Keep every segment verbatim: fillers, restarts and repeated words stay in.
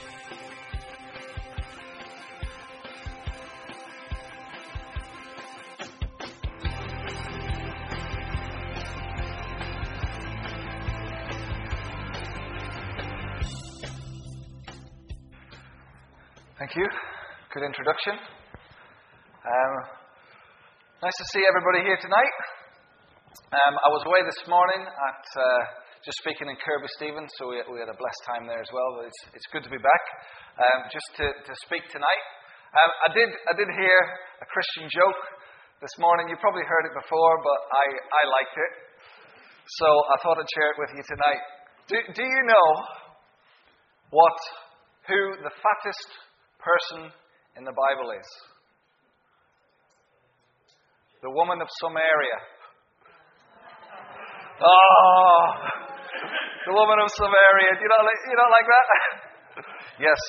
Thank you. Good introduction. Um, nice to see everybody here tonight. Um, I was away this morning at uh, just speaking in Kirby Stevens, so we, we had a blessed time there as well. But it's it's good to be back. Um, just to, to speak tonight. Um, I did I did hear a Christian joke this morning. You probably heard it before, but I, I liked it, so I thought I'd share it with you tonight. Do Do you know what who the fattest person in the Bible is? The woman of Samaria. Oh, the woman of Samaria. Do you not like, you don't like that? Yes.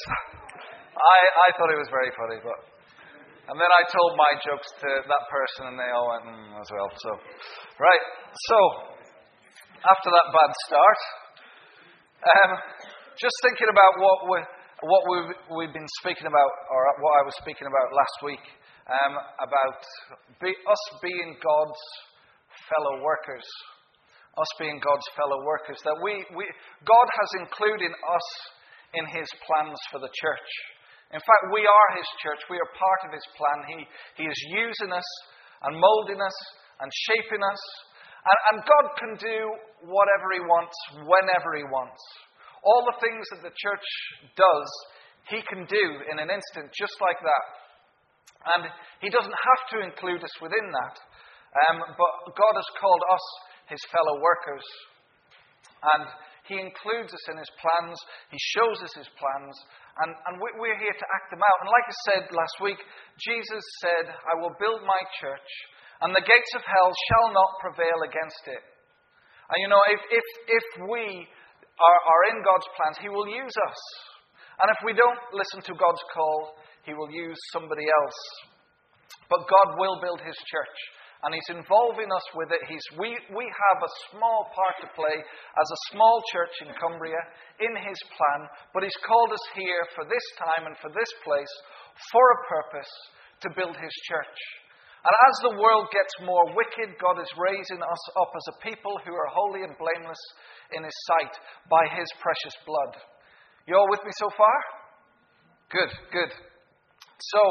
I, I thought it was very funny, but and then I told my jokes to that person, and they all went mm, as well. So, right. So, after that bad start, um, just thinking about what we what we've, we've been speaking about, or what I was speaking about last week, um, about be, us being God's fellow workers. Us being God's fellow workers. That we, we God has included us in His plans for the church. In fact, we are His church. We are part of His plan. He, he is using us and molding us and shaping us. And, and God can do whatever He wants, whenever He wants. All the things that the church does, He can do in an instant, just like that. And He doesn't have to include us within that. Um, but God has called us His fellow workers. And He includes us in His plans. He shows us His plans. And, and we're here to act them out. And like I said last week, Jesus said, I will build my church, and the gates of hell shall not prevail against it. And you know, if, if, if we Are, are in God's plans, He will use us. And if we don't listen to God's call, He will use somebody else. But God will build His church, and He's involving us with it. He's, we, we have a small part to play as a small church in Cumbria in His plan, but He's called us here for this time and for this place for a purpose, to build His church. And as the world gets more wicked, God is raising us up as a people who are holy and blameless in His sight by His precious blood. You all with me so far? Good, good. So,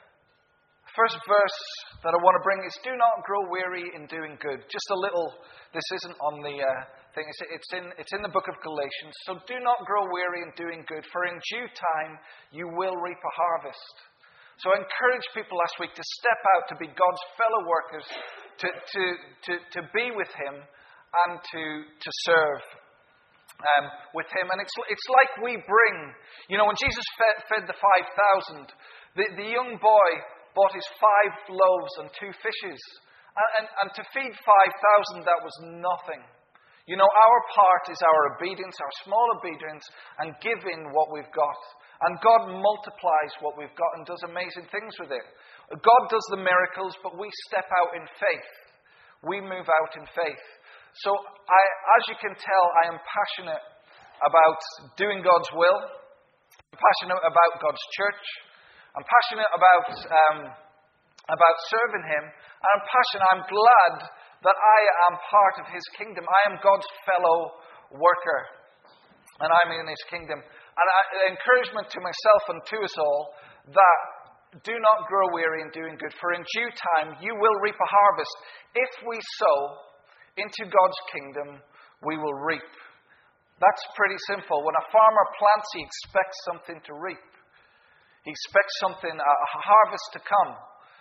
first verse that I want to bring is, do not grow weary in doing good. Just a little, this isn't on the uh, thing, it's, it's, in, it's in the book of Galatians. So do not grow weary in doing good, for in due time you will reap a harvest. So I encourage people last week to step out, to be God's fellow workers, to to to, to be with Him, and to to serve um, with Him. And it's it's like we bring, you know, when Jesus fed, fed the five thousand, the, the young boy bought his five loaves and two fishes. And, and, and to feed five thousand, that was nothing. You know, our part is our obedience, our small obedience, and giving what we've got. And God multiplies what we've got and does amazing things with it. God does the miracles, but we step out in faith. We move out in faith. So, I, as you can tell, I am passionate about doing God's will. I'm passionate about God's church. I'm passionate about um, about serving Him. And I'm passionate, I'm glad that I am part of His kingdom. I am God's fellow worker. And I'm in His kingdom. And an encouragement to myself and to us all, that do not grow weary in doing good, for in due time you will reap a harvest. If we sow into God's kingdom, we will reap. That's pretty simple. When a farmer plants, he expects something to reap. He expects something, a harvest to come.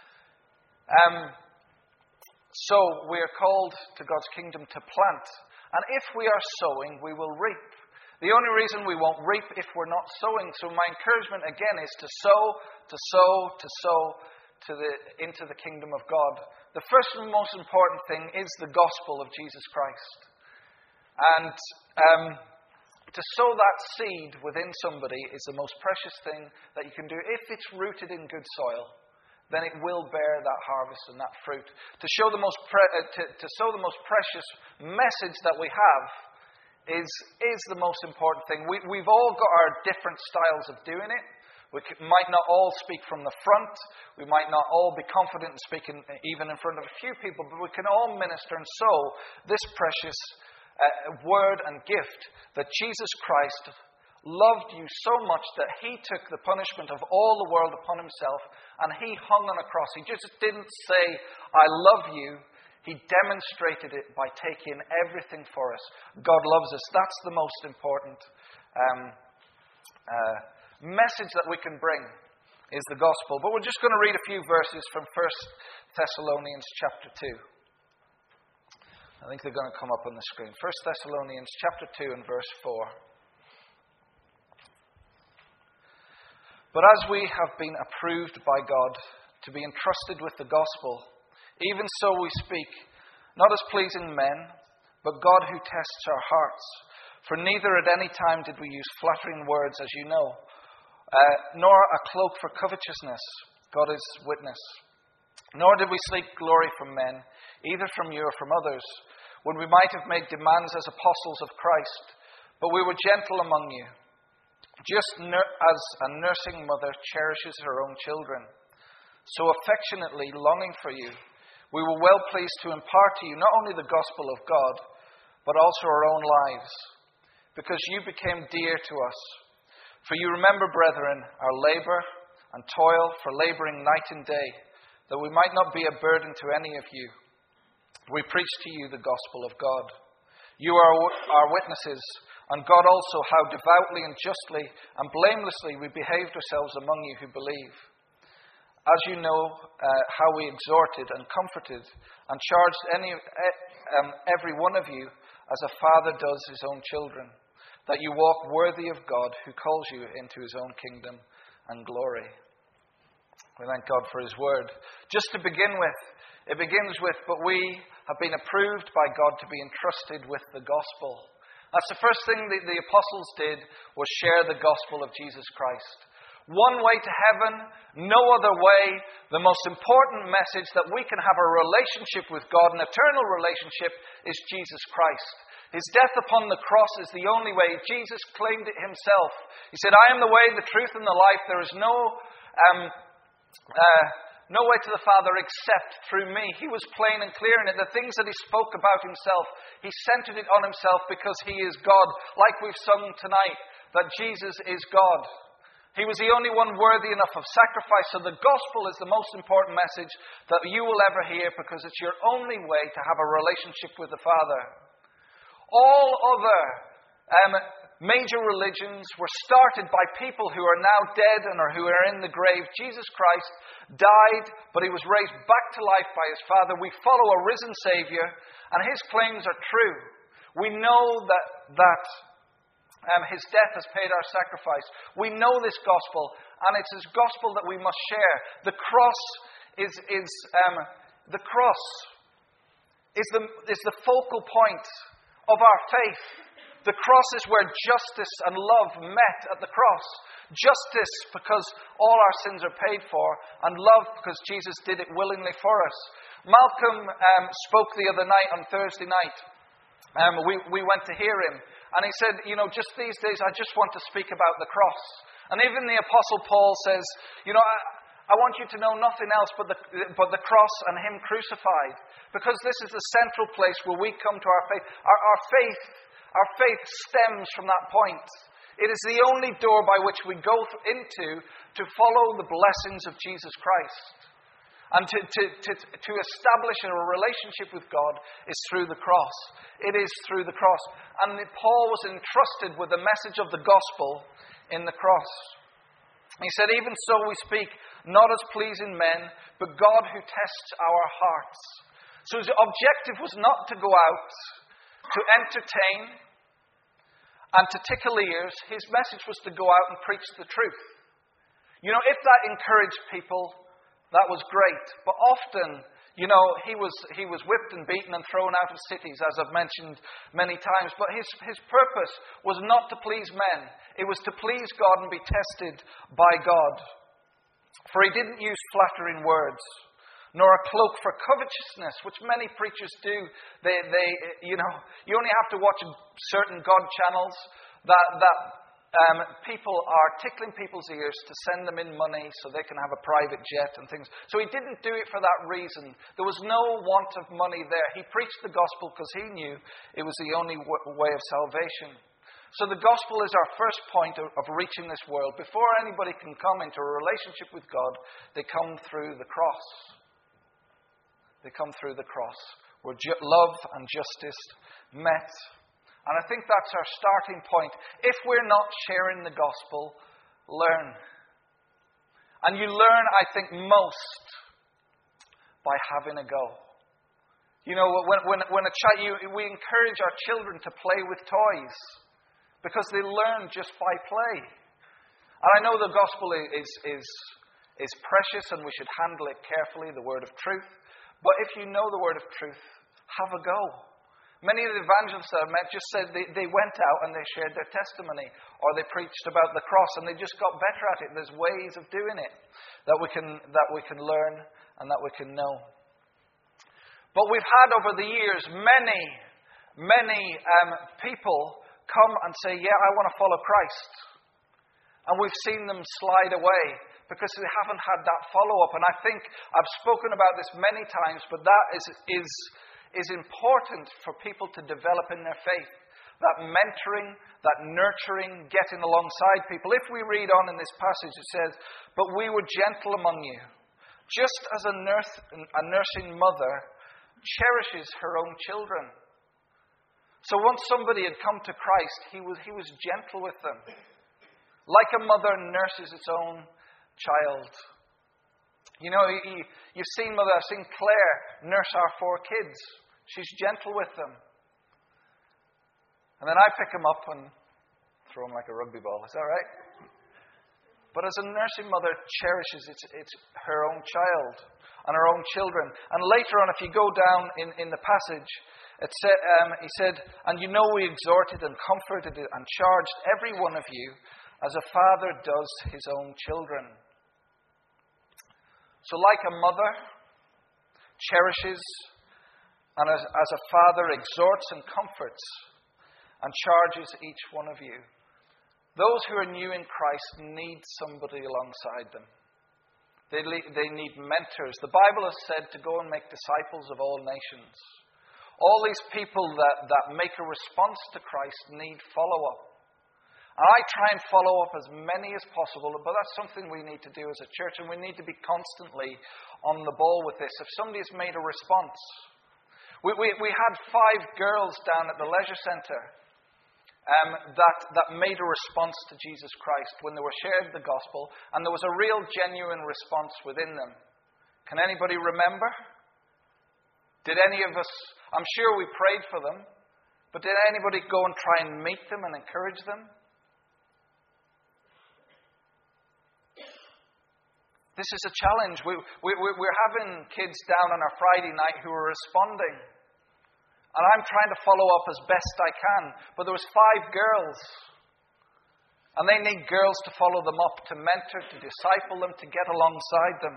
Um, so we are called to God's kingdom to plant. And if we are sowing, we will reap. The only reason we won't reap if we're not sowing. So my encouragement again is to sow, to sow, to sow to the, into the kingdom of God. The first and most important thing is the gospel of Jesus Christ. And um, to sow that seed within somebody is the most precious thing that you can do. If it's rooted in good soil, then it will bear that harvest and that fruit. To show the most pre- uh, to, to sow the most precious message that we have is, is the most important thing. We, we've all got our different styles of doing it. We c- might not all speak from the front. We might not all be confident in speaking even in front of a few people, but we can all minister and sow this precious uh, word and gift that Jesus Christ loved you so much that he took the punishment of all the world upon himself and he hung on a cross. He just didn't say, I love you. He demonstrated it by taking everything for us. God loves us. That's the most important um, uh, message that we can bring, is the gospel. But we're just going to read a few verses from First Thessalonians chapter two. I think they're going to come up on the screen. First Thessalonians chapter two and verse four. But as we have been approved by God to be entrusted with the gospel, even so we speak, not as pleasing men, but God who tests our hearts. For neither at any time did we use flattering words, as you know, uh, nor a cloak for covetousness, God is witness. Nor did we seek glory from men, either from you or from others, when we might have made demands as apostles of Christ. But we were gentle among you, just nur- as a nursing mother cherishes her own children. So affectionately longing for you, we were well pleased to impart to you not only the gospel of God, but also our own lives, because you became dear to us. For you remember, brethren, our labor and toil for laboring night and day, that we might not be a burden to any of you. We preach to you the gospel of God. You are our witnesses, and God also, how devoutly and justly and blamelessly we behaved ourselves among you who believe. As you know, uh, how we exhorted and comforted and charged any, um, every one of you as a father does his own children, that you walk worthy of God who calls you into his own kingdom and glory. We thank God for his word. Just to begin with, it begins with, but we have been approved by God to be entrusted with the gospel. That's the first thing that the apostles did, was share the gospel of Jesus Christ. One way to heaven, no other way. The most important message that we can have a relationship with God, an eternal relationship, is Jesus Christ. His death upon the cross is the only way. Jesus claimed it himself. He said, I am the way, the truth, and the life. There is no, um, uh, no way to the Father except through me. He was plain and clear in it. The things that he spoke about himself, he centered it on himself because he is God. Like we've sung tonight, that Jesus is God. He was the only one worthy enough of sacrifice. So the gospel is the most important message that you will ever hear, because it's your only way to have a relationship with the Father. All other um, major religions were started by people who are now dead and or who are in the grave. Jesus Christ died, but he was raised back to life by his Father. We follow a risen Savior, and his claims are true. We know that that Um, his death has paid our sacrifice. We know this gospel, and it's his gospel that we must share. The cross is is um, the cross is the is the focal point of our faith. The cross is where justice and love met at the cross. Justice because all our sins are paid for, and love because Jesus did it willingly for us. Malcolm um, spoke the other night on Thursday night. Um, we we went to hear him. And he said, you know, just these days I just want to speak about the cross. And even the Apostle Paul says, you know, I, I want you to know nothing else but the, but the cross and him crucified. Because this is the central place where we come to our faith. Our, our faith, our faith stems from that point. It is the only door by which we go into to follow the blessings of Jesus Christ. And to, to, to, to establish a relationship with God is through the cross. It is through the cross. And Paul was entrusted with the message of the gospel in the cross. He said, even so we speak, not as pleasing men, but God who tests our hearts. So his objective was not to go out to entertain and to tickle ears. His message was to go out and preach the truth. You know, if that encouraged people, that was great. But often, you know, he was he was whipped and beaten and thrown out of cities, as I've mentioned many times. But his, his purpose was not to please men. It was to please God and be tested by God. For he didn't use flattering words, nor a cloak for covetousness, which many preachers do. They, they, you know, you only have to watch certain God channels that that um, people are tickling people's ears to send them in money so they can have a private jet and things. So he didn't do it for that reason. There was no want of money there. He preached the gospel because he knew it was the only w- way of salvation. So the gospel is our first point of, of reaching this world. Before anybody can come into a relationship with God, they come through the cross. They come through the cross, where ju- love and justice met. And I think that's our starting point. If we're not sharing the gospel, learn. And you learn, I think, most by having a go. You know, when, when, when a child, you, we encourage our children to play with toys, because they learn just by play. And I know the gospel is, is, is precious and we should handle it carefully, the word of truth. But if you know the word of truth, have a go. Many of the evangelists that I met just said they, they went out and they shared their testimony, or they preached about the cross and they just got better at it. There's ways of doing it that we can, that we can learn and that we can know. But we've had over the years many, many um, people come and say, yeah, I want to follow Christ. And we've seen them slide away because they haven't had that follow-up. And I think I've spoken about this many times, but that is, is, is important for people to develop in their faith. That mentoring, that nurturing, getting alongside people. If we read on in this passage, it says, but we were gentle among you, just as a, nurse, a nursing mother cherishes her own children. So once somebody had come to Christ, he was, he was gentle with them. Like a mother nurses its own child. You know, you, you've seen mother, I've seen Claire nurse our four kids. She's gentle with them. And then I pick them up and throw them like a rugby ball. Is that right? But as a nursing mother cherishes its, its, her own child and her own children. And later on, if you go down in, in the passage, It said, um, he said, and you know we exhorted and comforted and charged every one of you as a father does his own children. So like a mother cherishes and as, as a father exhorts and comforts and charges each one of you, those who are new in Christ need somebody alongside them. They, le- they need mentors. The Bible has said to go and make disciples of all nations. All these people that, that make a response to Christ need follow-up. And I try and follow up as many as possible, but that's something we need to do as a church, and we need to be constantly on the ball with this. If somebody's made a response. We, we, we had five girls down at the leisure centre um, that, that made a response to Jesus Christ when they were shared the gospel, and there was a real genuine response within them. Can anybody remember? Did any of us, I'm sure we prayed for them, but did anybody go and try and meet them and encourage them? This is a challenge. We, we, we're having kids down on our Friday night who are responding. And I'm trying to follow up as best I can. But there was five girls. And they need girls to follow them up, to mentor, to disciple them, to get alongside them.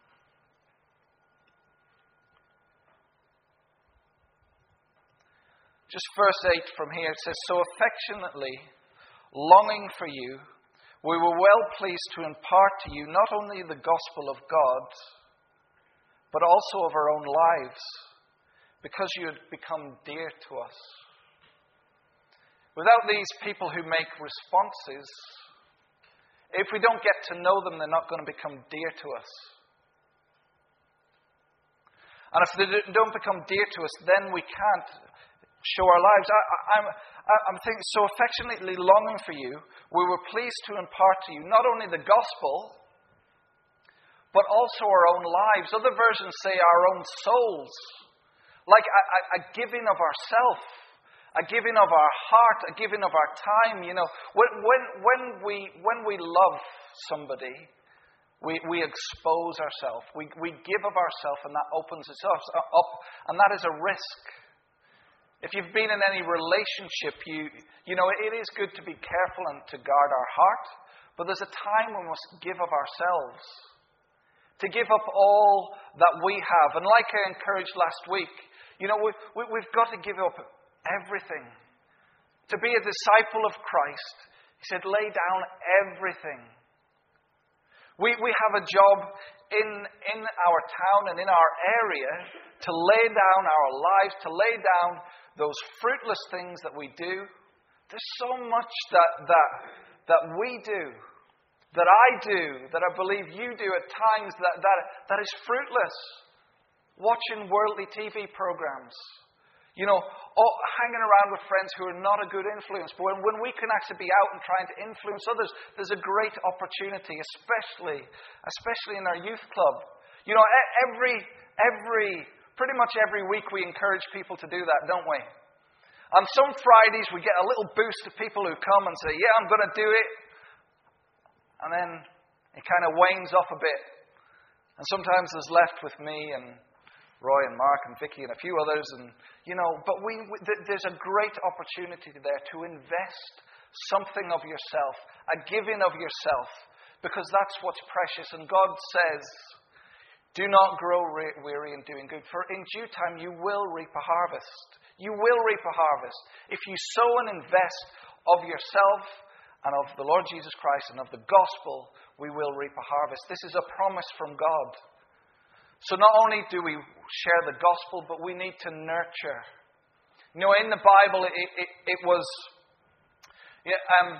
Just verse eight from here, it says, so affectionately, longing for you, we were well pleased to impart to you not only the gospel of God, but also of our own lives, because you had become dear to us. Without these people who make responses, if we don't get to know them, they're not going to become dear to us. And if they don't become dear to us, then we can't show our lives. I, I, I'm, I'm thinking, so affectionately longing for you, we were pleased to impart to you not only the gospel, but also our own lives. Other versions say our own souls. Like a, a, a giving of ourself, a giving of our heart, a giving of our time. You know, when when when we when we love somebody, we we expose ourselves. We we give of ourselves, and that opens us up, and that is a risk. If you've been in any relationship, you you know, it is good to be careful and to guard our heart, but there's a time when we must give of ourselves to give up all that we have. And like I encouraged last week, you know, we, we, we've got to give up everything. To be a disciple of Christ, he said, lay down everything. We, we have a job in, in our town and in our area to lay down our lives, to lay down those fruitless things that we do. There's so much that, that, that we do, that I do, that I believe you do at times that, that, that is fruitless. Watching worldly T V programs. You know, or hanging around with friends who are not a good influence. But when, when we can actually be out and trying to influence others, there's a great opportunity, especially, especially in our youth club. You know, every, every, pretty much every week we encourage people to do that, don't we? On some Fridays we get a little boost of people who come and say, yeah, I'm going to do it. And then it kind of wanes off a bit. And sometimes there's left with me and Roy and Mark and Vicky and a few others, and you know, but we, we there's a great opportunity there to invest something of yourself, a giving of yourself, because that's what's precious. And God says, do not grow weary in doing good, for in due time you will reap a harvest. You will reap a harvest. If you sow and invest of yourself and of the Lord Jesus Christ and of the gospel, we will reap a harvest. This is a promise from God. So not only do we share the gospel, but we need to nurture. You know, in the Bible, it, it, it was yeah, um,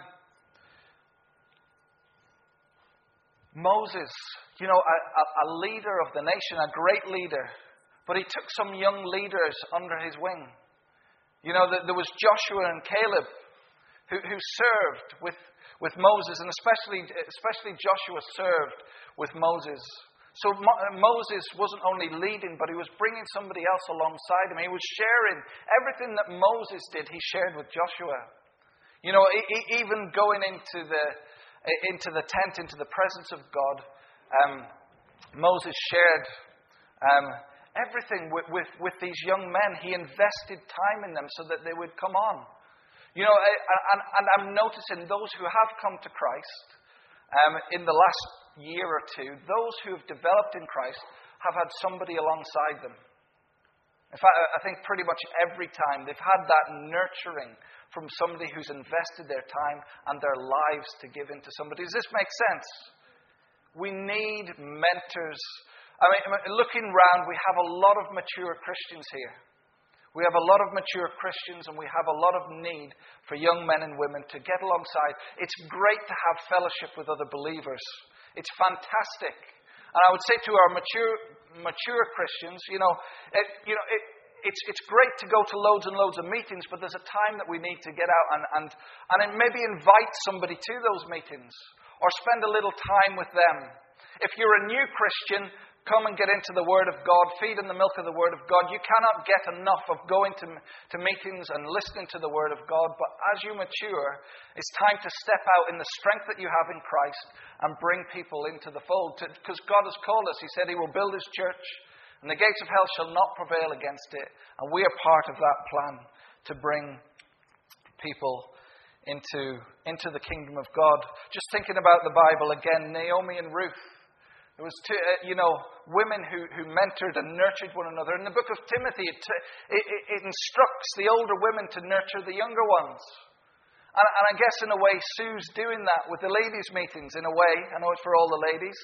Moses, you know, a, a leader of the nation, a great leader. But he took some young leaders under his wing. You know, there was Joshua and Caleb who, who served with, with Moses, and especially, especially Joshua served with Moses. So Moses wasn't only leading, but he was bringing somebody else alongside him. He was sharing everything that Moses did, he shared with Joshua. You know, even going into the into the tent, into the presence of God, um, Moses shared um, everything with, with, with these young men. He invested time in them so that they would come on. You know, and, and I'm noticing those who have come to Christ um, in the last year or two, those who have developed in Christ have had somebody alongside them. In fact, I think pretty much every time they've had that nurturing from somebody who's invested their time and their lives to give into somebody. Does this make sense? We need mentors. I mean, looking round, we have a lot of mature Christians here. We have a lot of mature Christians, and we have a lot of need for young men and women to get alongside. It's great to have fellowship with other believers. It's fantastic. And I would say to our mature mature Christians, you know, it, you know, it, it's it's great to go to loads and loads of meetings, but there's a time that we need to get out and, and, and maybe invite somebody to those meetings or spend a little time with them. If you're a new Christian, come and get into the Word of God, feed in the milk of the Word of God. You cannot get enough of going to, to meetings and listening to the Word of God. But as you mature, it's time to step out in the strength that you have in Christ and bring people into the fold. Because God has called us. He said He will build His church, and the gates of hell shall not prevail against it. And we are part of that plan to bring people into, into the kingdom of God. Just thinking about the Bible again, Naomi and Ruth. There was, two, uh, you know, women who, who mentored and nurtured one another. In the book of Timothy, it, it, it instructs the older women to nurture the younger ones. And, and I guess in a way, Sue's doing that with the ladies' meetings, in a way. I know it's for all the ladies.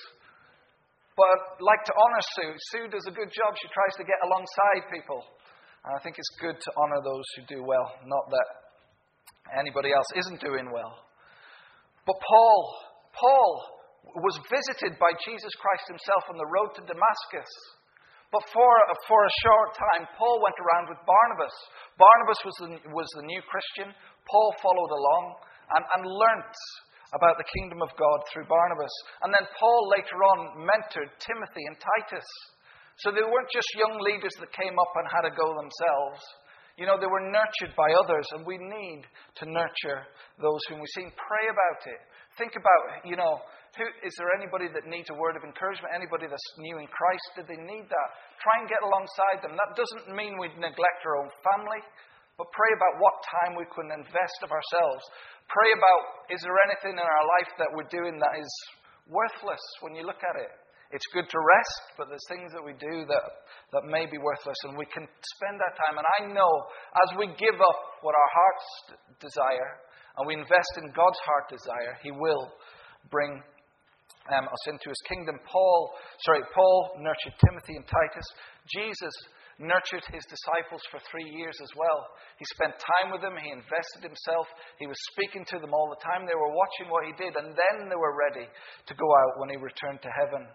But I'd like to honour Sue. Sue does a good job. She tries to get alongside people. And I think it's good to honour those who do well, not that anybody else isn't doing well. But Paul, Paul... was visited by Jesus Christ himself on the road to Damascus. But for, for a short time, Paul went around with Barnabas. Barnabas was the, was the new Christian. Paul followed along and, and learnt about the kingdom of God through Barnabas. And then Paul later on mentored Timothy and Titus. So they weren't just young leaders that came up and had a go themselves. You know, they were nurtured by others, and we need to nurture those whom we see. Pray about it. Think about, you know, who, is there anybody that needs a word of encouragement? Anybody that's new in Christ? Did they need that? Try and get alongside them. That doesn't mean we neglect our own family, but pray about what time we can invest of ourselves. Pray about, is there anything in our life that we're doing that is worthless when you look at it? It's good to rest, but there's things that we do that, that may be worthless, and we can spend that time. And I know as we give up what our hearts desire, and we invest in God's heart desire, He will bring um, us into His kingdom. Paul, sorry, Paul nurtured Timothy and Titus. Jesus nurtured His disciples for three years as well. He spent time with them. He invested Himself. He was speaking to them all the time. They were watching what He did, and then they were ready to go out when He returned to heaven.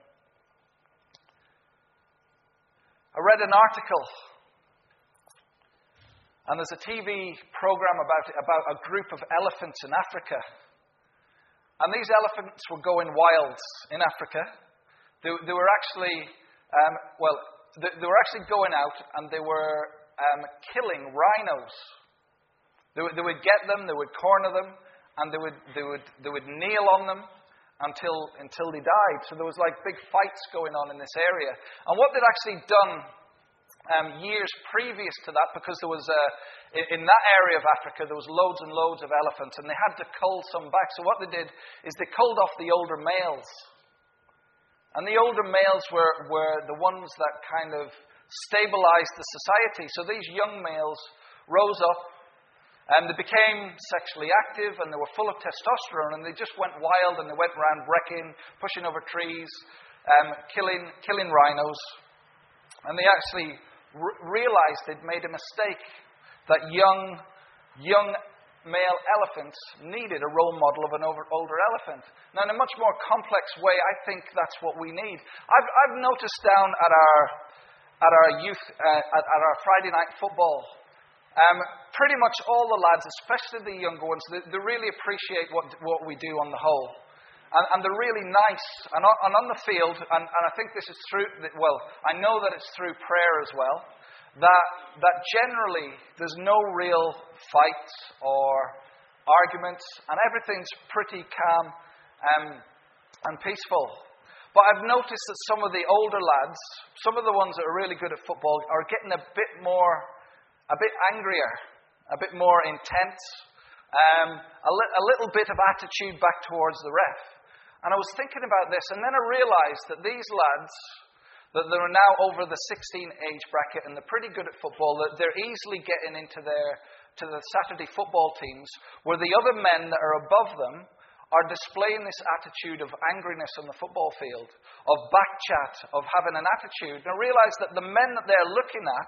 I read an article, and there's a T V program about about a group of elephants in Africa. And these elephants were going wild in Africa. They, they were actually, um, well, they, they were actually going out and they were um, killing rhinos. They would, they would get them, they would corner them, and they would they would they would kneel on them until until they died. So there was like big fights going on in this area. And what they'd actually done um, years previous to that, because there was uh, in, in that area of Africa there was loads and loads of elephants, and they had to cull some back. So what they did is they culled off the older males, and the older males were were the ones that kind of stabilized the society. So these young males rose up. And they became sexually active, and they were full of testosterone, and they just went wild, and they went around wrecking, pushing over trees, um, killing killing rhinos. And they actually r- realized they'd made a mistake, that young young male elephants needed a role model of an over, older elephant. Now, in a much more complex way, I think that's what we need. I've, I've noticed down at our at our youth uh, at, at our Friday night football. Um, pretty much all the lads, especially the younger ones, they, they really appreciate what what we do on the whole. And, and they're really nice. And on, and on the field, and, and I think this is through, well, I know that it's through prayer as well, that that generally there's no real fights or arguments, and everything's pretty calm um, and peaceful. But I've noticed that some of the older lads, some of the ones that are really good at football, are getting a bit more... a bit angrier, a bit more intense, um, a, li- a little bit of attitude back towards the ref. And I was thinking about this, and then I realised that these lads, that they're now over the sixteen age bracket, and they're pretty good at football, that they're easily getting into their to the Saturday football teams, where the other men that are above them are displaying this attitude of angriness on the football field, of backchat, of having an attitude. And I realised that the men that they're looking at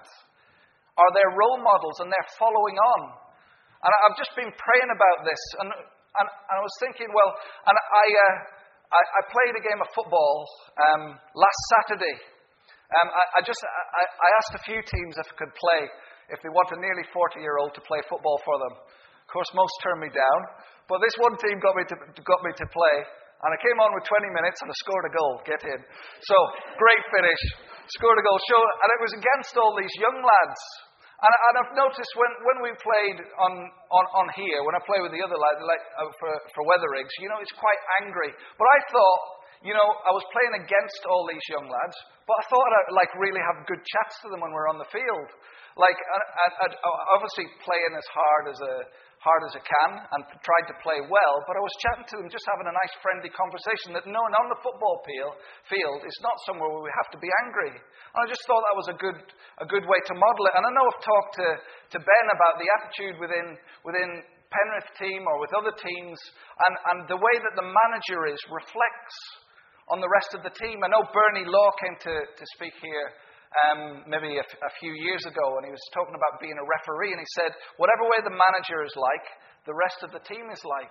are their role models, and they're following on. And I've just been praying about this, and and, and I was thinking, well, and I, uh, I I played a game of football um, last Saturday. Um, I, I just I, I asked a few teams if I could play, if they want a nearly forty-year-old to play football for them. Of course, most turned me down, but this one team got me to got me to play, and I came on with twenty minutes and I scored a goal. Get in. So great finish. Scored a goal. So, and it was against all these young lads. And, and I've noticed when, when we played on, on, on here, when I play with the other lads, like uh, for, for Weatherigs, you know, it's quite angry. But I thought, you know, I was playing against all these young lads, but I thought I'd like really have good chats to them when we're on the field. Like, I, I, I obviously playing as hard as a hard as I can, and tried to play well, but I was chatting to them, just having a nice friendly conversation, that no, on the football field, it's not somewhere where we have to be angry. And I just thought that was a good a good way to model it. And I know I've talked to, to Ben about the attitude within within Penrith team or with other teams, and, and the way that the manager is reflects on the rest of the team. I know Bernie Law came to, to speak here Um, maybe a, f- a few years ago, and he was talking about being a referee, and he said, whatever way the manager is like, the rest of the team is like.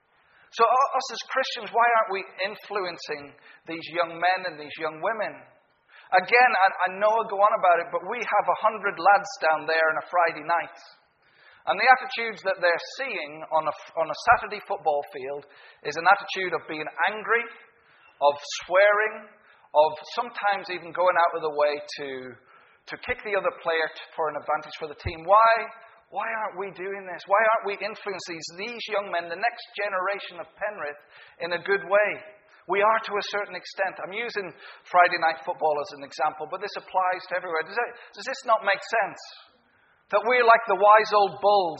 So us as Christians, why aren't we influencing these young men and these young women? Again, I, I know I go on about it, but we have a hundred lads down there on a Friday night. And the attitudes that they're seeing on a, on a Saturday football field is an attitude of being angry, of swearing, of sometimes even going out of the way to to kick the other player t- for an advantage for the team. Why? Why aren't we doing this? Why aren't we influencing these, these young men, the next generation of Penrith, in a good way? We are to a certain extent. I'm using Friday night football as an example, but this applies to everywhere. Does, it, does this not make sense? That we're like the wise old bulls.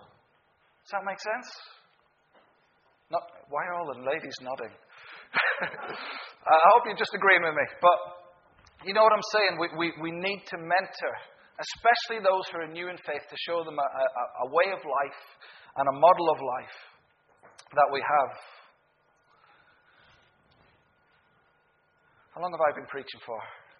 Does that make sense? Not, why are all the ladies nodding? I hope you're just agreeing with me. But you know what I'm saying? We, we, we need to mentor, especially those who are new in faith, to show them a, a, a way of life and a model of life that we have. How long have I been preaching for?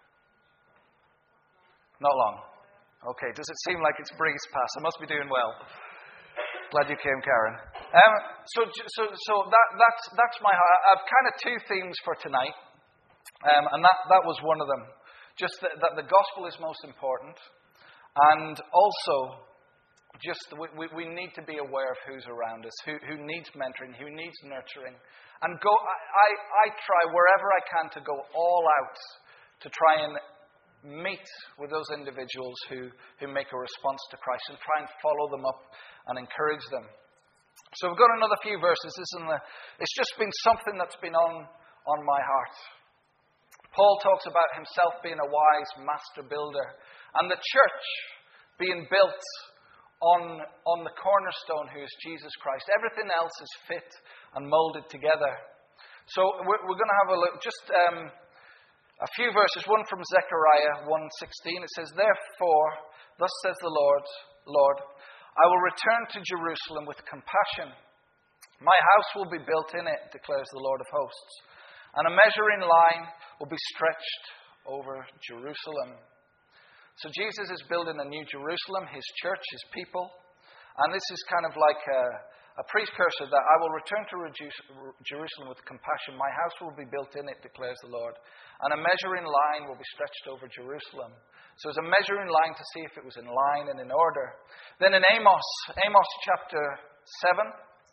Not long. Okay, does it seem like it's breezed past? I must be doing well. Glad you came, Karen. Um, so, so, so that, that's that's my. I've kind of two themes for tonight, um, and that, that was one of them. Just that, that the gospel is most important, and also, just we, we need to be aware of who's around us, who who needs mentoring, who needs nurturing, and go. I, I I try wherever I can to go all out to try and meet with those individuals who, who make a response to Christ and try and follow them up and encourage them. So we've got another few verses. Isn't there? It's just been something that's been on, on my heart. Paul talks about himself being a wise master builder and the church being built on, on the cornerstone who is Jesus Christ. Everything else is fit and molded together. So we're, we're going to have a look. Just... Um, A few verses, one from Zechariah one sixteen. It says, "Therefore, thus says the Lord, Lord, I will return to Jerusalem with compassion. My house will be built in it, declares the Lord of hosts. And a measuring line will be stretched over Jerusalem." So Jesus is building a new Jerusalem, his church, his people. And this is kind of like a, a precursor that I will return to Jerusalem with compassion. My house will be built in it, declares the Lord. And a measuring line will be stretched over Jerusalem. So there's a measuring line to see if it was in line and in order. Then in Amos, Amos chapter seven,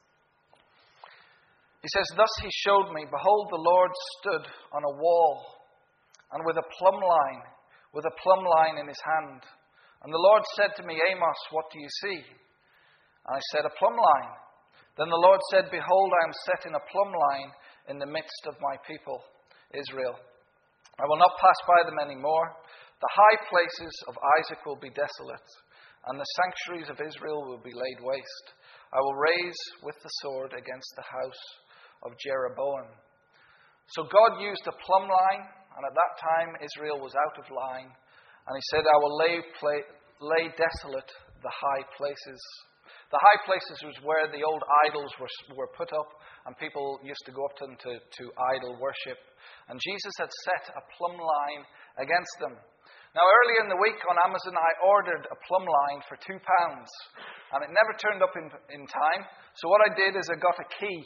he says, "Thus he showed me, behold, the Lord stood on a wall, and with a plumb line, with a plumb line in his hand. And the Lord said to me, Amos, what do you see? And I said, a plumb line. Then the Lord said, behold, I am setting a plumb line in the midst of my people, Israel. I will not pass by them any more. The high places of Isaac will be desolate, and the sanctuaries of Israel will be laid waste. I will raise with the sword against the house of Jeroboam." So God used a plumb line, and at that time Israel was out of line. And he said, I will lay, play, lay desolate the high places. The high places was where the old idols were, were put up, and people used to go up to them to, to idol worship. And Jesus had set a plumb line against them. Now, earlier in the week on Amazon, I ordered a plumb line for two pounds, and it never turned up in, in time. So what I did is I got a key,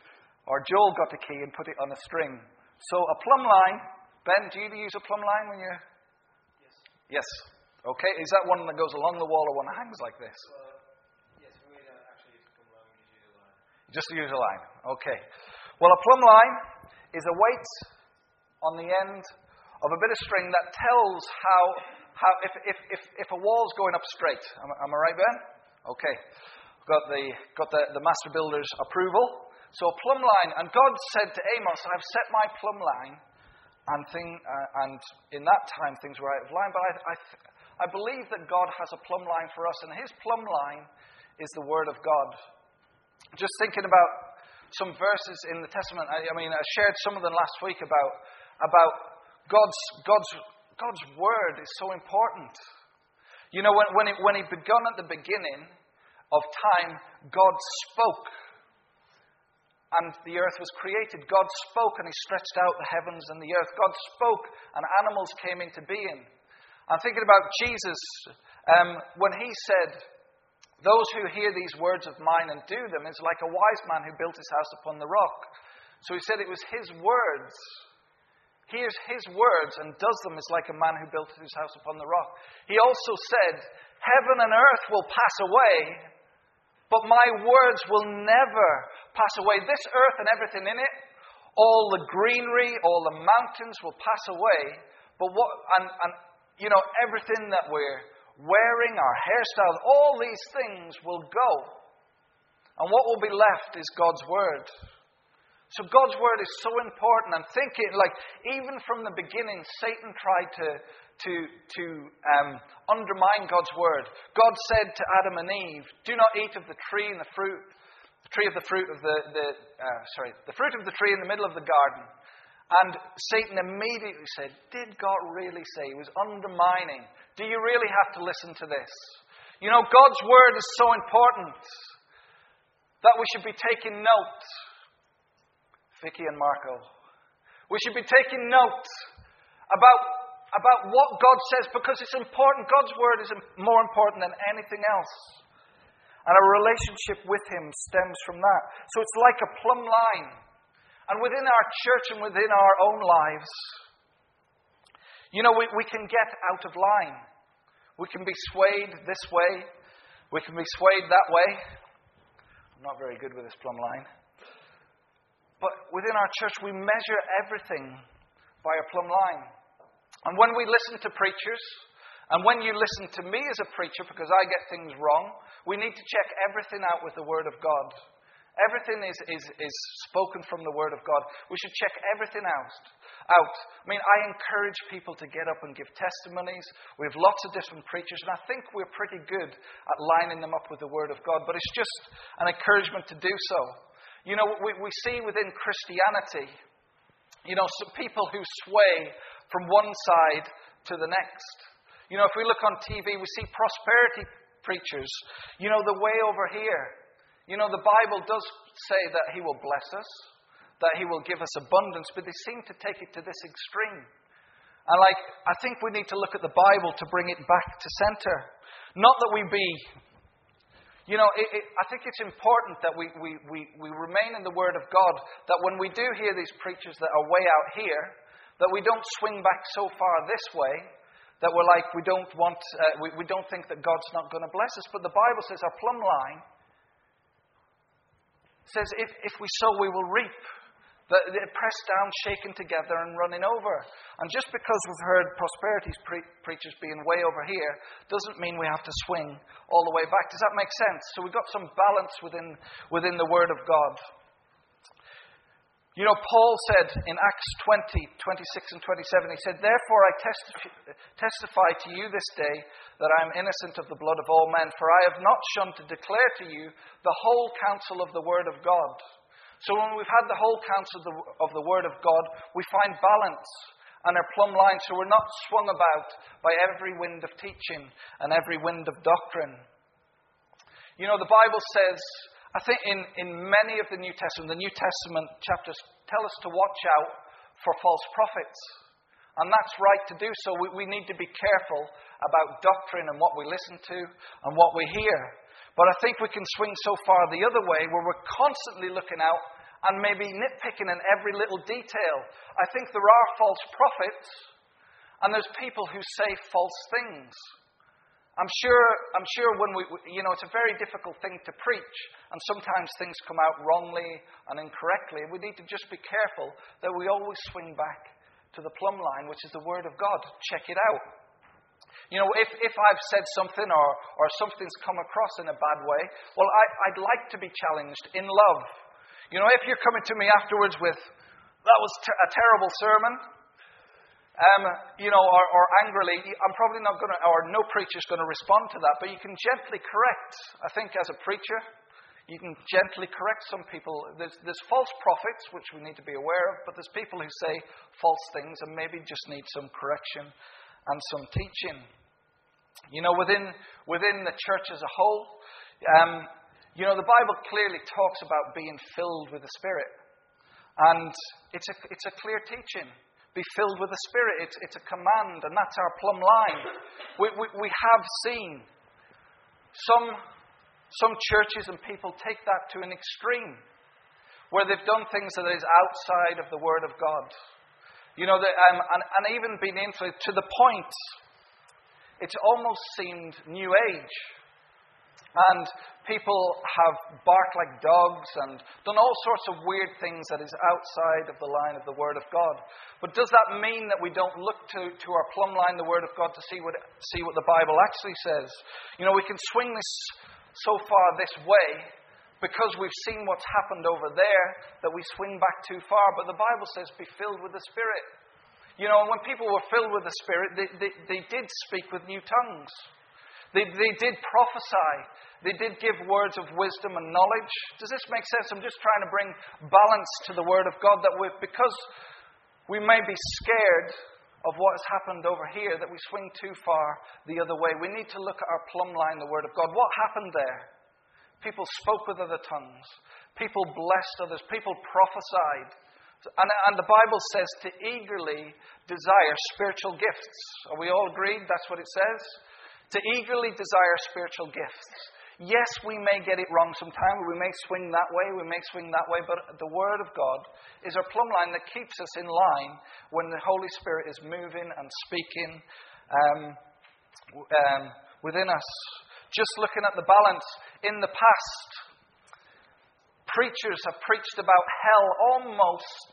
or Joel got a key and put it on a string. So a plumb line. Ben, do you use a plumb line when you? Yes. Yes. Okay. Is that one that goes along the wall or one that hangs like this? Uh, yes, we don't actually use a plumb line. We use a line. Just use a line. Okay. Well, a plumb line is a weight on the end of a bit of string that tells how how if if if, if a wall's going up straight. Am, am I right, Ben? Okay. Got the got the, the master builder's approval. So a plumb line, and God said to Amos, I've set my plumb line, and thing, uh, and in that time things were out of line. But I, I, I believe that God has a plumb line for us, and his plumb line is the Word of God. Just thinking about some verses in the Testament, I, I mean, I shared some of them last week about, about God's, God's, God's Word is so important. You know, when, when, it, when he begun at the beginning of time, God spoke. And the earth was created. God spoke and he stretched out the heavens and the earth. God spoke and animals came into being. I'm thinking about Jesus um, when he said, those who hear these words of mine and do them is like a wise man who built his house upon the rock. So he said it was his words. Hears his words and does them is like a man who built his house upon the rock. He also said, heaven and earth will pass away, but my words will never pass away. This earth and everything in it, all the greenery, all the mountains will pass away. But what, and, and you know, everything that we're wearing, our hairstyles, all these things will go. And what will be left is God's Word. So God's Word is so important. And thinking, like, even from the beginning, Satan tried to to to um, undermine God's Word. God said to Adam and Eve, do not eat of the tree and the fruit, the tree of the fruit of the, the uh, sorry, the fruit of the tree in the middle of the garden. And Satan immediately said, did God really say? He was undermining. Do you really have to listen to this? You know, God's word is so important that we should be taking note. Vicky and Marco. We should be taking note about, about what God says, because it's important. God's word is more important than anything else. And our relationship with Him stems from that. So it's like a plumb line. And within our church and within our own lives, you know, we, we can get out of line. We can be swayed this way. We can be swayed that way. I'm not very good with this plumb line. But within our church, we measure everything by a plumb line. And when we listen to preachers, and when you listen to me as a preacher, because I get things wrong, we need to check everything out with the Word of God. Everything is, is, is spoken from the Word of God. We should check everything out. out. I mean, I encourage people to get up and give testimonies. We have lots of different preachers, and I think we're pretty good at lining them up with the Word of God. But it's just an encouragement to do so. You know, we, we see within Christianity, you know, some people who sway from one side to the next. You know, if we look on T V, we see prosperity preachers, you know, the way over here. You know, the Bible does say that He will bless us, that He will give us abundance, but they seem to take it to this extreme. And like, I think we need to look at the Bible to bring it back to center. Not that we be, you know, it, it, I think it's important that we, we, we, we remain in the Word of God, that when we do hear these preachers that are way out here, that we don't swing back so far this way, that we're like, we don't want, uh, we, we don't think that God's not going to bless us. But the Bible says our plumb line says, if, if we sow, we will reap. That they're pressed down, shaken together, and running over. And just because we've heard prosperity pre- preachers being way over here, doesn't mean we have to swing all the way back. Does that make sense? So we've got some balance within, within the Word of God. You know, Paul said in Acts twenty, twenty-six and twenty-seven, he said, therefore I testif- testify to you this day that I am innocent of the blood of all men, for I have not shunned to declare to you the whole counsel of the Word of God. So when we've had the whole counsel of the, of the Word of God, we find balance and our plumb line, so we're not swung about by every wind of teaching and every wind of doctrine. You know, the Bible says, I think in, in many of the New Testament, the New Testament chapters tell us to watch out for false prophets. And that's right to do so. We, we need to be careful about doctrine and what we listen to and what we hear. But I think we can swing so far the other way where we're constantly looking out and maybe nitpicking in every little detail. I think there are false prophets and there's people who say false things. I'm sure, I'm sure when we, you know, it's a very difficult thing to preach, and sometimes things come out wrongly and incorrectly. We need to just be careful that we always swing back to the plumb line, which is the Word of God. Check it out. You know, if, if I've said something or, or something's come across in a bad way, well, I, I'd like to be challenged in love. You know, if you're coming to me afterwards with, that was ter- a terrible sermon, Um, you know, or, or angrily, I'm probably not going to, or no preacher's going to respond to that, but you can gently correct. I think as a preacher, you can gently correct some people. There's, there's false prophets, which we need to be aware of, but there's people who say false things and maybe just need some correction and some teaching. You know, within within the church as a whole, um, you know, the Bible clearly talks about being filled with the Spirit. And it's a, it's a clear teaching. Be filled with the Spirit. It's, it's a command, and that's our plumb line. We, we, we have seen some, some churches and people take that to an extreme, where they've done things that is outside of the Word of God. You know, the, um, and, and even been influenced to the point, it's almost seemed New Age. And people have barked like dogs and done all sorts of weird things that is outside of the line of the Word of God. But does that mean that we don't look to, to our plumb line, the Word of God, to see what, see what the Bible actually says? You know, we can swing this so far this way because we've seen what's happened over there that we swing back too far. But the Bible says, be filled with the Spirit. You know, and when people were filled with the Spirit, they, they, they did speak with new tongues. They, they did prophesy. They did give words of wisdom and knowledge. Does this make sense? I'm just trying to bring balance to the Word of God. That we, because We may be scared of what has happened over here, that we swing too far the other way. We need to look at our plumb line, the Word of God. What happened there? People spoke with other tongues. People blessed others. People prophesied. And, and the Bible says to eagerly desire spiritual gifts. Are we all agreed? That's what it says? To eagerly desire spiritual gifts. Yes, we may get it wrong sometimes. We may swing that way. We may swing that way. But the Word of God is our plumb line that keeps us in line when the Holy Spirit is moving and speaking um, um, within us. Just looking at the balance. In the past, preachers have preached about hell almost,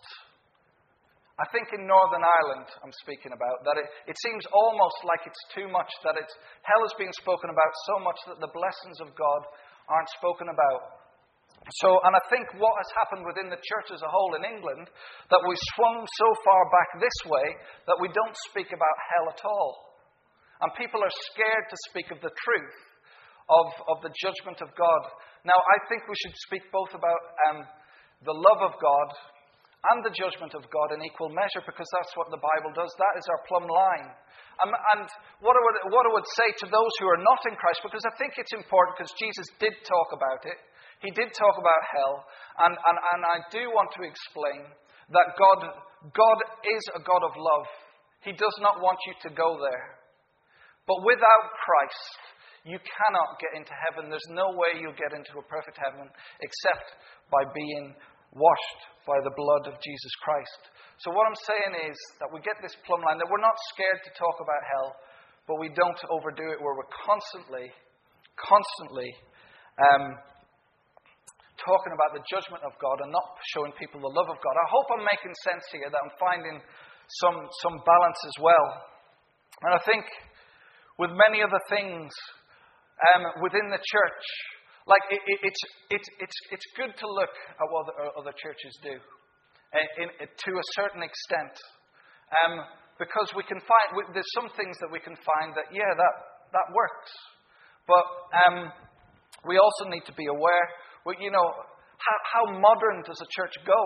I think in Northern Ireland I'm speaking about, that it, it seems almost like it's too much, that it's, hell is being spoken about so much that the blessings of God aren't spoken about. So, and I think what has happened within the church as a whole in England, that we've swung so far back this way that we don't speak about hell at all. And people are scared to speak of the truth of, of the judgment of God. Now, I think we should speak both about um, the love of God and the judgment of God in equal measure, because that's what the Bible does. That is our plumb line. Um, and what I, would, what I would say to those who are not in Christ, because I think it's important, because Jesus did talk about it. He did talk about hell. And, and, and I do want to explain that God, God is a God of love. He does not want you to go there. But without Christ, you cannot get into heaven. There's no way you'll get into a perfect heaven except by being washed by the blood of Jesus Christ. So what I'm saying is that we get this plumb line, that we're not scared to talk about hell, but we don't overdo it, where we're constantly, constantly um, talking about the judgment of God and not showing people the love of God. I hope I'm making sense here, that I'm finding some, some balance as well. And I think with many other things um, within the church, like it, it, it's it's it's it's good to look at what other, other churches do, in, in, to a certain extent, um, because we can find we, there's some things that we can find that yeah that that works, but um, we also need to be aware. Well, you know, how, how modern does a church go?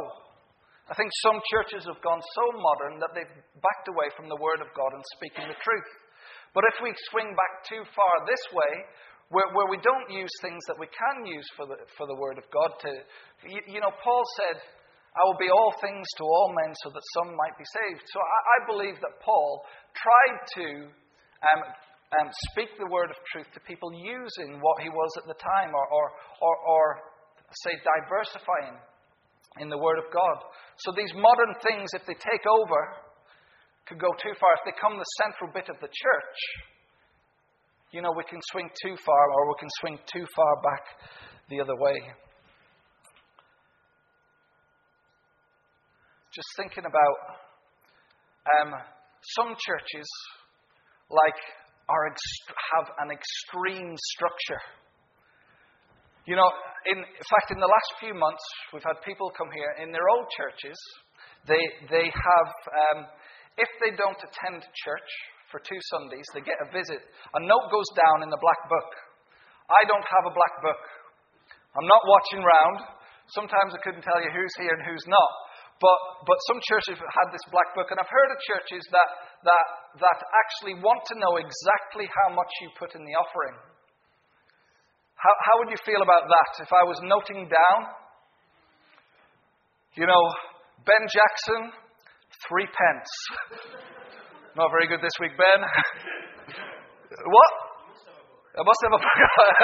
I think some churches have gone so modern that they've backed away from the Word of God and speaking the truth. But if we swing back too far this way, where, where we don't use things that we can use for the for the Word of God, to you, you know, Paul said, "I will be all things to all men, so that some might be saved." So I, I believe that Paul tried to um, um, speak the word of truth to people using what he was at the time, or or or, or say diversifying in the Word of God. So these modern things, if they take over, could go too far. If they become the central bit of the church, you know, we can swing too far, or we can swing too far back the other way. Just thinking about um, some churches, like, are ext- have an extreme structure. You know, in, in fact, in the last few months, we've had people come here in their old churches. They they have, um, if they don't attend church for two Sundays, they get a visit. A note goes down in the black book. I don't have a black book. I'm not watching round. Sometimes I couldn't tell you who's here and who's not. But but some churches have had this black book, and I've heard of churches that that that actually want to know exactly how much you put in the offering. How how would you feel about that? If I was noting down, you know, Ben Jackson, three pence. Not very good this week, Ben. What? I must have a book.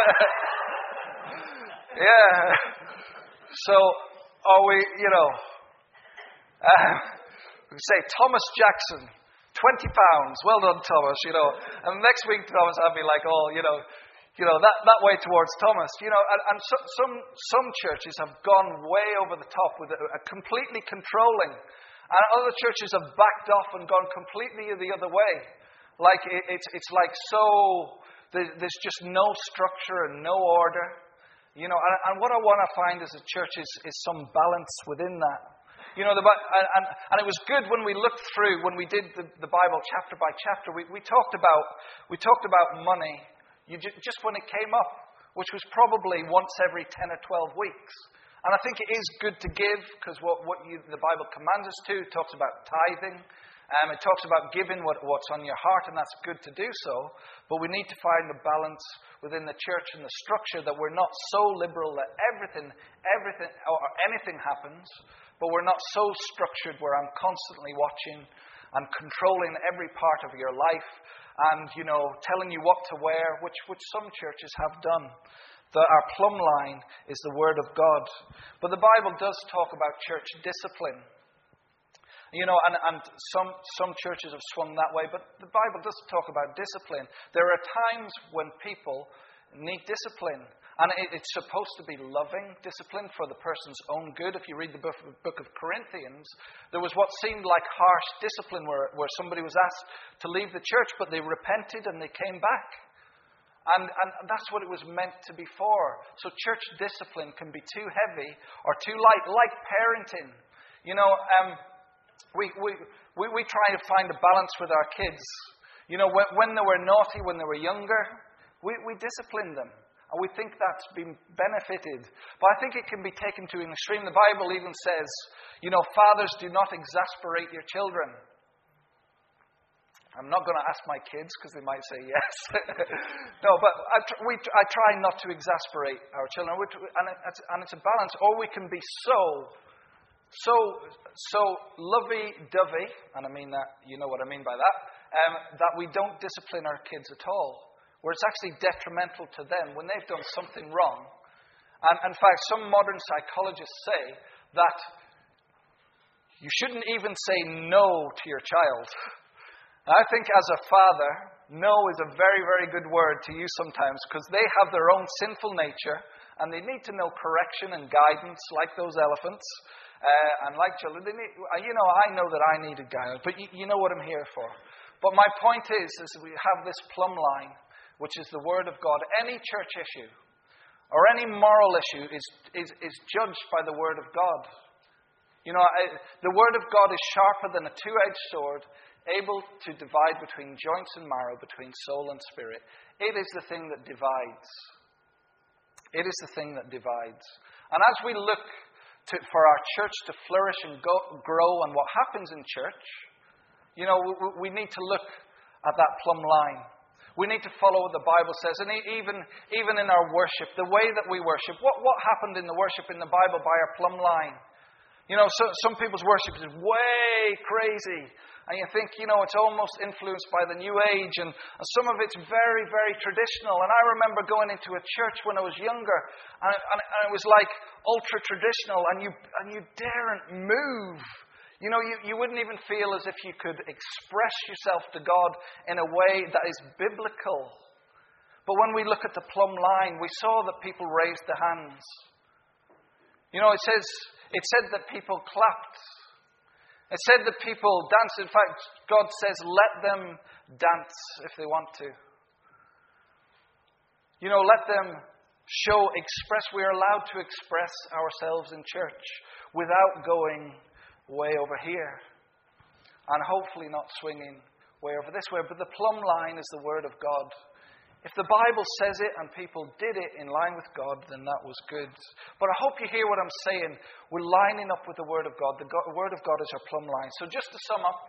Yeah. So are we? You know. Uh, we say Thomas Jackson, twenty pounds. Well done, Thomas. You know, and next week, Thomas, I'll be like, oh, you know, you know that, that way towards Thomas. You know, and, and so, some some churches have gone way over the top with a, a completely controlling, and other churches have backed off and gone completely the other way. Like it, it's it's like so there, there's just no structure and no order. You know, and, and what I want to find as a church is is some balance within that. You know, the, and, and it was good when we looked through, when we did the, the Bible chapter by chapter, we, we talked about we talked about money, you ju- just when it came up, which was probably once every ten or twelve weeks. And I think it is good to give, because what, what you, the Bible commands us to, it talks about tithing. Um, it talks about giving what, what's on your heart, and that's good to do so. But we need to find a balance within the church and the structure that we're not so liberal that everything, everything or anything happens, but we're not so structured where I'm constantly watching and controlling every part of your life and, you know, telling you what to wear, which, which some churches have done. The, our plumb line is the Word of God. But the Bible does talk about church discipline. You know, and, and some, some churches have swung that way, but the Bible does talk about discipline. There are times when people need discipline, and it, it's supposed to be loving discipline for the person's own good. If you read the book, book of Corinthians, there was what seemed like harsh discipline where, where somebody was asked to leave the church, but they repented and they came back. And, and that's what it was meant to be for. So church discipline can be too heavy or too light, like parenting. You know, um... We, we we we try to find a balance with our kids. You know, when, when they were naughty, when they were younger, we, we disciplined them. And we think that's been benefited. But I think it can be taken to an extreme. The Bible even says, you know, fathers, do not exasperate your children. I'm not going to ask my kids because they might say yes. No, but I, tr- we, I try not to exasperate our children. And it's, and it's a balance. Or we can be so... So, so lovey-dovey, and I mean that, you know what I mean by that, um, that we don't discipline our kids at all, where it's actually detrimental to them when they've done something wrong. And in fact, some modern psychologists say that you shouldn't even say no to your child. I think as a father, no is a very, very good word to use sometimes, because they have their own sinful nature, and they need to know correction and guidance like those elephants. Uh, and like children, they need, you know, I know that I needed guidance, but you, you know what I'm here for. But my point is, is we have this plumb line, which is the Word of God. Any church issue or any moral issue is, is, is judged by the Word of God. You know, I, the Word of God is sharper than a two-edged sword, able to divide between joints and marrow, between soul and spirit. It is the thing that divides. It is the thing that divides. And as we look To, for our church to flourish and go, grow, and what happens in church, you know, we, we need to look at that plumb line. We need to follow what the Bible says, and even even in our worship, the way that we worship. What what happened in the worship in the Bible by our plumb line? You know, so, some people's worship is way crazy. And you think, you know, it's almost influenced by the New Age. And, and some of it's very, very traditional. And I remember going into a church when I was younger. And, and, and it was like ultra-traditional. And you and you daren't move. You know, you, you wouldn't even feel as if you could express yourself to God in a way that is biblical. But when we look at the plumb line, we saw that people raised their hands. You know, it says it said that people clapped. It said that people danced. In fact, God says, let them dance if they want to. You know, let them show, express. We are allowed to express ourselves in church without going way over here. And hopefully not swinging way over this way. But the plumb line is the Word of God. If the Bible says it and people did it in line with God, then that was good. But I hope you hear what I'm saying. We're lining up with the Word of God. The God, Word of God is our plumb line. So just to sum up,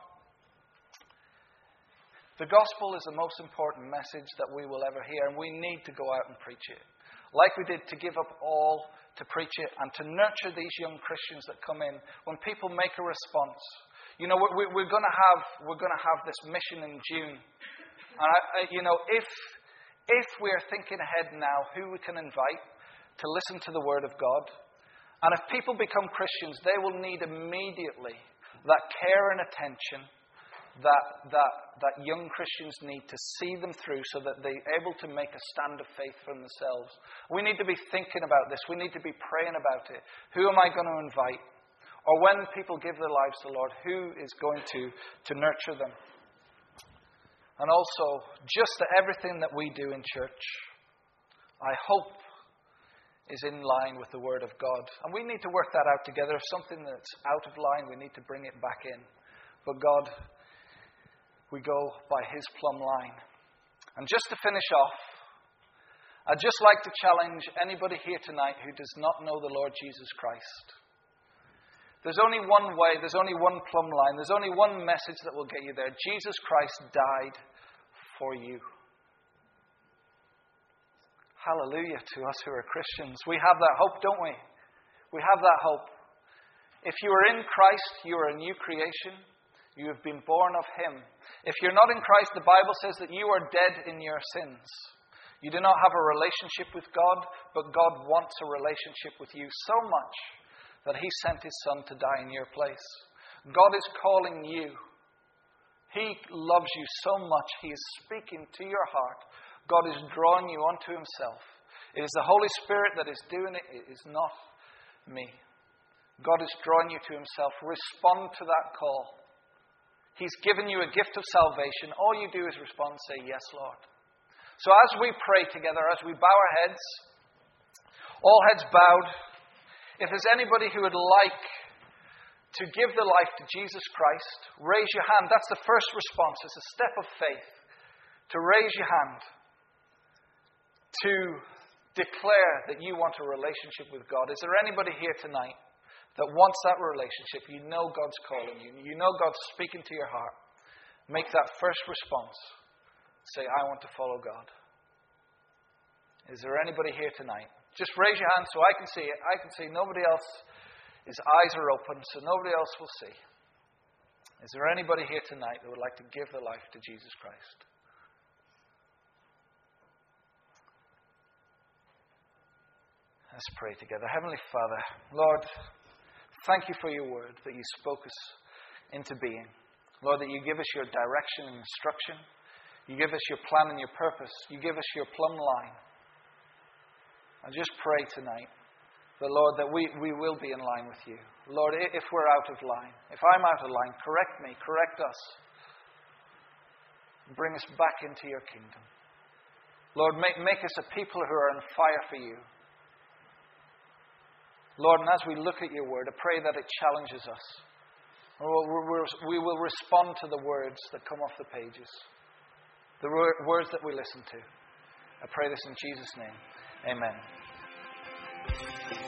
the gospel is the most important message that we will ever hear, and we need to go out and preach it. Like we did to give up all to preach it and to nurture these young Christians that come in. When people make a response, you know, we're, we're going to have we're going to have this mission in June. And I, I, you know, if If we are thinking ahead now who we can invite to listen to the Word of God, and if people become Christians, they will need immediately that care and attention that that that young Christians need to see them through so that they're able to make a stand of faith for themselves. We need to be thinking about this. We need to be praying about it. Who am I going to invite? Or when people give their lives to the Lord, who is going to, to nurture them? And also, just that everything that we do in church, I hope, is in line with the Word of God. And we need to work that out together. If something that's out of line, we need to bring it back in. But God, we go by His plumb line. And just to finish off, I'd just like to challenge anybody here tonight who does not know the Lord Jesus Christ. There's only one way, there's only one plumb line, there's only one message that will get you there. Jesus Christ died for you. Hallelujah to us who are Christians. We have that hope, don't we? We have that hope. If you are in Christ, you are a new creation. You have been born of Him. If you're not in Christ, the Bible says that you are dead in your sins. You do not have a relationship with God, but God wants a relationship with you so much that He sent His Son to die in your place. God is calling you. He loves you so much. He is speaking to your heart. God is drawing you unto Himself. It is the Holy Spirit that is doing it. It is not me. God is drawing you to Himself. Respond to that call. He's given you a gift of salvation. All you do is respond and say, yes, Lord. So as we pray together, as we bow our heads, all heads bowed, if there's anybody who would like to give their life to Jesus Christ, raise your hand. That's the first response. It's a step of faith. To raise your hand. To declare that you want a relationship with God. Is there anybody here tonight that wants that relationship? You know God's calling you. You know God's speaking to your heart. Make that first response. Say, I want to follow God. Is there anybody here tonight? Just raise your hand so I can see it. I can see nobody else. His eyes are open, so nobody else will see. Is there anybody here tonight that would like to give their life to Jesus Christ? Let's pray together. Heavenly Father, Lord, thank you for your word that you spoke us into being. Lord, that you give us your direction and instruction. You give us your plan and your purpose. You give us your plumb line. I just pray tonight that, Lord, that we, we will be in line with you. Lord, if we're out of line, if I'm out of line, correct me, correct us. Bring us back into your kingdom. Lord, make, make us a people who are on fire for you. Lord, and as we look at your word, I pray that it challenges us. We will respond to the words that come off the pages. The words that we listen to. I pray this in Jesus' name. Amen.